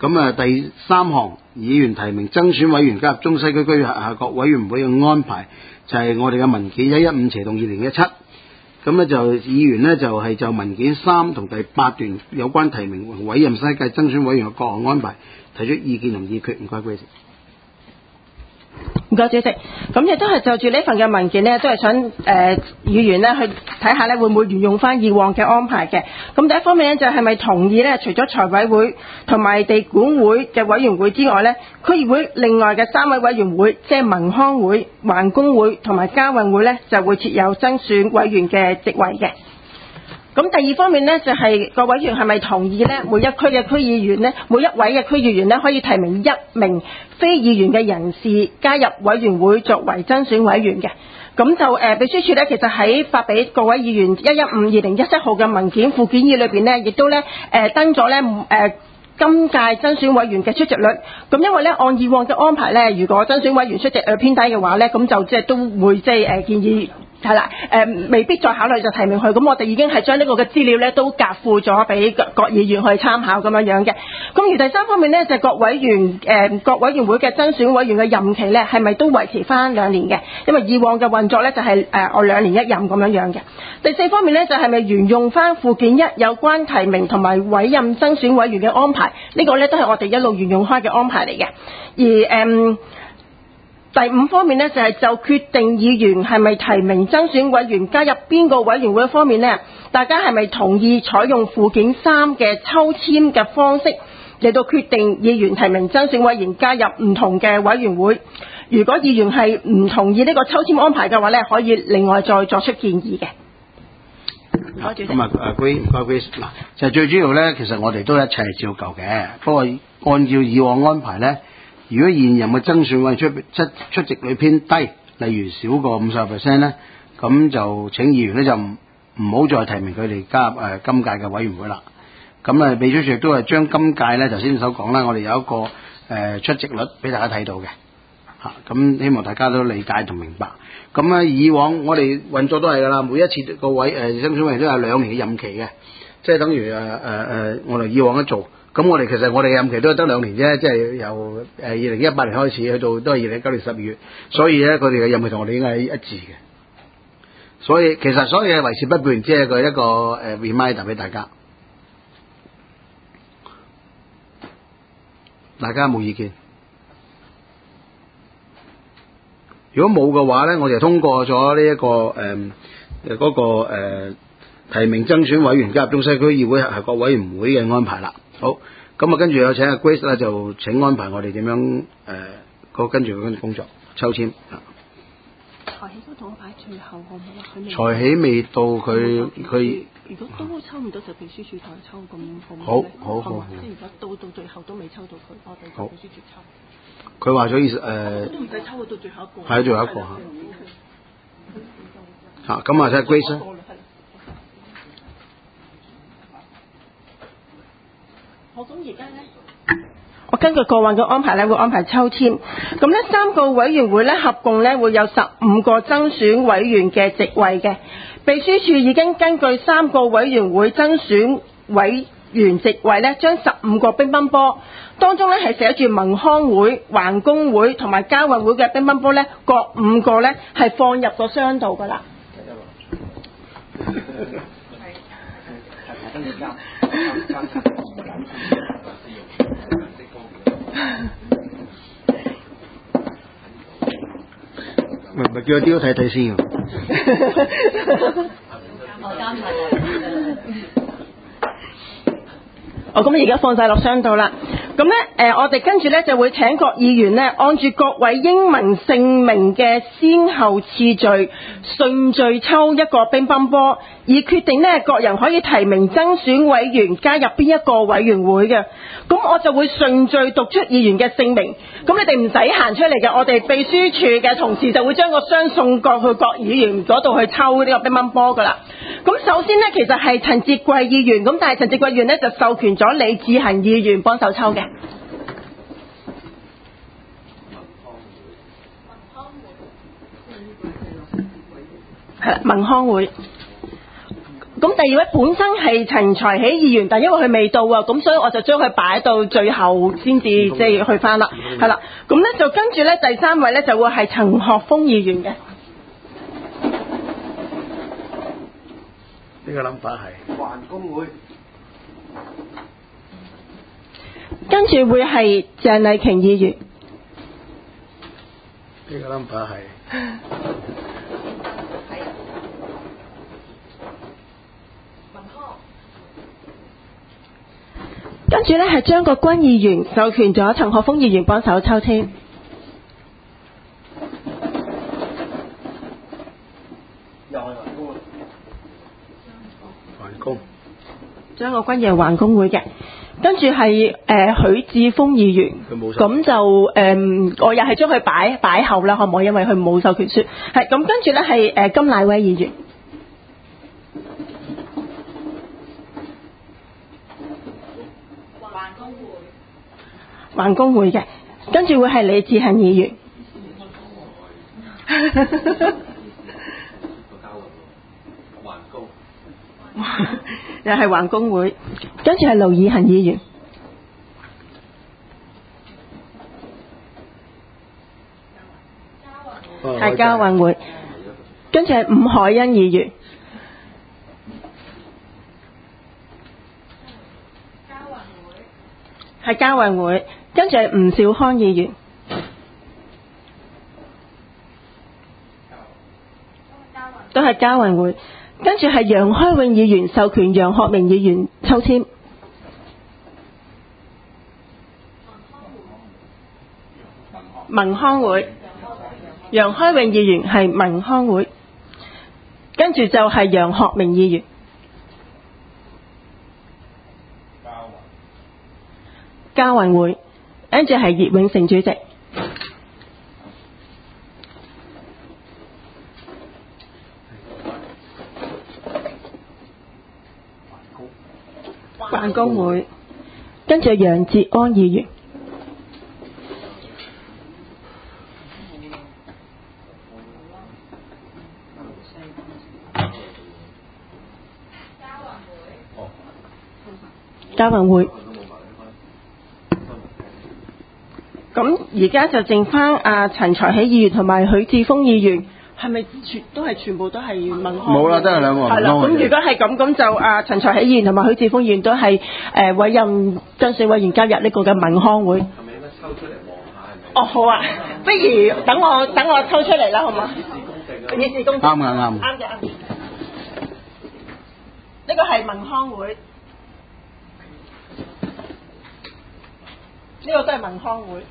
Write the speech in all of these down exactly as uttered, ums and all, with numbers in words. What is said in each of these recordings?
咁啊，第三項議員提名增選委員加入中西區區下各委員會嘅安排，就係、是、我哋嘅文件一一五斜動二零一七。咁咧就議員呢，就係、是、就文件三同第八段有關提名和委任新一屆增選委員嘅各項安排提出意見同議決。唔該，各位。 唔該，主席。咁亦都係就住呢份嘅文件呢，都係想誒、呃、議員呢去睇下呢會唔會沿用翻以往嘅安排嘅。咁第一方面呢，就係、是、咪同意呢？除咗財委會同埋地管會嘅委員會之外呢，區議會另外嘅三位委員會，即係民康會、環工會同埋家運會呢，就會設有增選委員嘅職位嘅。咁第二方面呢，就係、是、個委員係咪同意呢？每一區嘅區議員呢，每一位嘅區議員呢，可以提名一名非議員嘅人士加入委員會作為增選委員嘅。咁就誒、呃、秘書處呢，其實喺發俾各位議員一一五二零一七號嘅文件附件二裏邊呢，亦都呢誒、呃、登咗呢誒、呃、今屆增選委員嘅出席率。咁因為呢，按以往嘅安排呢，如果增選委員出席率偏低嘅話呢，咁就即係都會即係誒建議。係啦，誒、呃、未必再考慮就提名佢，咁我哋已經係將呢個嘅資料咧都夾附咗俾各各議員去參考咁樣樣嘅。咁而第三方面呢，就係、各委員誒、呃、各委員會嘅增選委員嘅任期咧，係咪都維持翻兩年嘅？因為以往嘅運作咧就係、是、誒、呃、我兩年一任咁樣樣嘅。第四方面呢，就係、是、咪沿用翻附件一有關提名同埋委任增選委員嘅安排？呢、這個咧都係我哋一路沿用開嘅安排嚟嘅。而誒。呃第五方面呢，就係、是、就決定議員係咪提名增選委員加入邊個委員會方面呢，大家係咪同意採用附件三嘅抽籤嘅方式嚟到決定議員提名增選委員加入唔同嘅委員會？如果議員係唔同意呢個抽籤安排嘅話呢，可以另外再作出建議嘅。 咁啊，誒 Grace 唔該 Grace 嗱，就係最主要呢，其實我哋都一切係照舊嘅，不過按照以往安排呢。如果現任嘅增選委員出出出席率偏低，例如少過五十 percent 咧，咁就請議員咧就唔唔好再提名佢哋加入誒、呃、今屆嘅委員會啦。咁啊，秘書處亦都係將今屆咧頭先所講啦，我哋有一個誒、呃、出席率俾大家睇到嘅嚇，咁、啊、希望大家都理解同明白。咁啊，以往我哋運作都係噶啦，每一次個委誒增選委員都有兩年嘅任期嘅，即係等於誒誒誒我哋以往一做。咁我哋其實我哋任期都係得兩年啫，即係由誒二零一八年開始去到都係二零一九年十二月，所以咧佢哋嘅任期同我哋應該係一致嘅。所以其實所有嘢維持不變，即係佢一個誒 reminder 俾大家。大家有冇意見？如果冇嘅話咧，我哋就通過咗呢一個誒誒嗰個誒、呃、提名增選委員加入中西區議會係各委員會嘅安排啦。好，咁啊，跟住有請阿 Grace 咧，就請安排我哋點樣誒個、呃、跟住跟住工作抽籤啊。 財起嗰度擺最後好唔好啊？ 財起未到佢佢。 如果都抽唔到，就秘書處台抽咁好唔好？好好好。 即係如果到到最後都未抽到佢，我哋秘書處抽。 佢話咗意思誒。 都唔使抽到最後一個。 係最後一個嚇。嚇，咁啊，睇下 Grace 啦。 好，咁而家咧，我根據過往嘅安排咧，會安排抽籤。咁呢三個委員會咧，合共咧會有十五個增選委員嘅席位嘅。秘書處已經根據三個委員會增選委員席位咧，將十五個乒乓波當中咧係寫住民康會、環工會同埋家運會嘅乒乓波咧，各五個咧係放入個箱度噶啦。 咪咪叫我丟睇睇先喎。 哦，咁而家放晒落箱度啦。咁咧，誒、呃，我哋跟住咧就會請各議員咧，按住各位英文姓名嘅先後次序順序抽一個乒乓波，以決定咧各人可以提名增選委員加入邊一個委員會嘅。咁我就會順序讀出議員嘅姓名。咁你哋唔使行出嚟嘅，我哋秘書處嘅同事就會將個箱送過去各議員嗰度去抽呢個乒乓波噶啦。咁首先呢，其實係陳捷貴議員，咁但係陳捷貴議員呢，就授權咗李志恒議員幫手抽嘅。係啦，民康會。 咁第二位本身係陳才喜議員，但因為佢未到啊，咁所以我就將佢擺到最後先至即係去翻啦，係啦。咁咧就跟住咧第三位咧就會係陳學鋒議員嘅。 呢個諗法係環工會， 跟住會係鄭麗瓊議員。 呢個諗法係跟住咧係張國軍議員授權咗陳學鋒議員幫手抽籤。 又係環工會，環工。 張國軍亦係環工會嘅。跟住係誒許智峰議員，咁就誒、呃、我又係將佢擺擺後啦，可唔可以？因為佢冇授權書。係咁，跟住咧係誒甘乃威議員。環工會。環工會嘅，跟住會係李志恒議員。環工。又係環工會，跟住係盧以恒議員。係交運會，跟住係伍凱欣議員。係交運會，跟住係吳兆康議員。都係交運會，跟住係楊開永議員授權楊學明議員抽籤。民康會，楊開永議員係民康會，跟住就係楊學明議員。交運會，跟住係葉永成主席。辦公會，跟住楊哲安議員。交運會。咁而家就剩翻阿陳才喜議員同埋許智峰議員，係咪全都係全部都係民康？ 冇啦，都係兩個民康。 係啦，咁如果係咁，咁就阿陳才喜議員同埋許智峰議員都係誒、呃、委任爭選委員加入呢個嘅民康會。係咪應該抽出嚟望下係咪？哦，好啊，不如等我等我抽出嚟啦，好嘛？議事公正啊！ 啱嘅，啱。 啱嘅，啱。呢個係民康會，呢、這個都係民康會。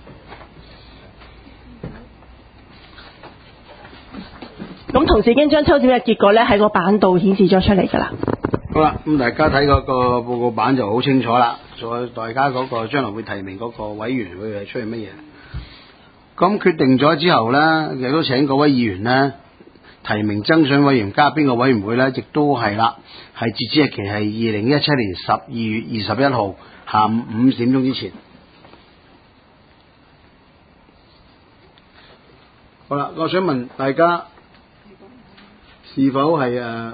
咁同時已經將抽籤嘅結果咧喺個版度顯示咗出嚟㗎啦。 好啦，咁大家睇嗰個報告版就好清楚啦。再大家嗰個將來會提名嗰個委員會係出現乜嘢？咁決定咗之後咧，亦都請各位議員咧提名爭選委員加邊個委員會咧，亦都係啦，係截止日期係二零一七年十二月二十一號下午五點鐘之前。好啦，我想問大家是否係誒？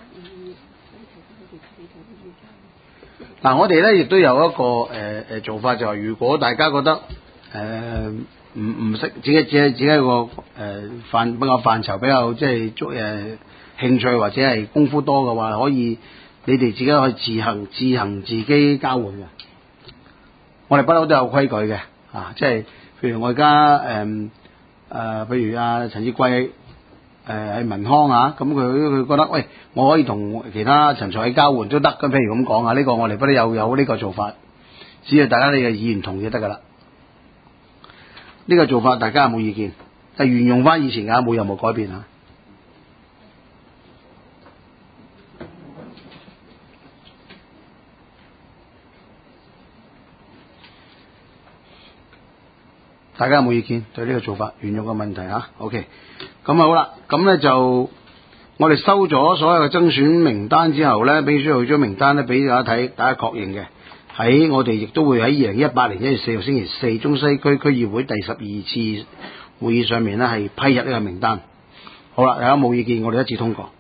嗱，我哋咧亦都有一個誒誒、呃、做法，就係如果大家覺得誒唔唔識，自己自己自己一個誒範比較範疇比較即係足誒興趣或者係功夫多嘅話，可以你哋自己可以自行自行自己交換嘅。我哋不嬲都有規矩嘅啊，即係譬如我而家誒誒，譬如阿陳志貴。誒喺民康啊，咁佢佢覺得喂，我可以同其他陳才喜交換都得，咁譬如咁講啊，呢個我哋不都有有呢個做法，只要大家你嘅議員同意就得噶啦。呢個做法大家有冇意見？就沿用翻以前㗎，冇任何改變啊。大家有冇意見對呢個做法沿用嘅問題啊 ？OK， 咁好啦，咁咧就我哋收咗所有嘅爭選名單之後咧，秘書會將名單咧俾大家睇，大家確認嘅。喺我哋亦都會喺二零一八年一月四號星期四中西區區議會第十二次會議上面咧係批入呢個名單。好啦，大家冇意見，我哋一致通過。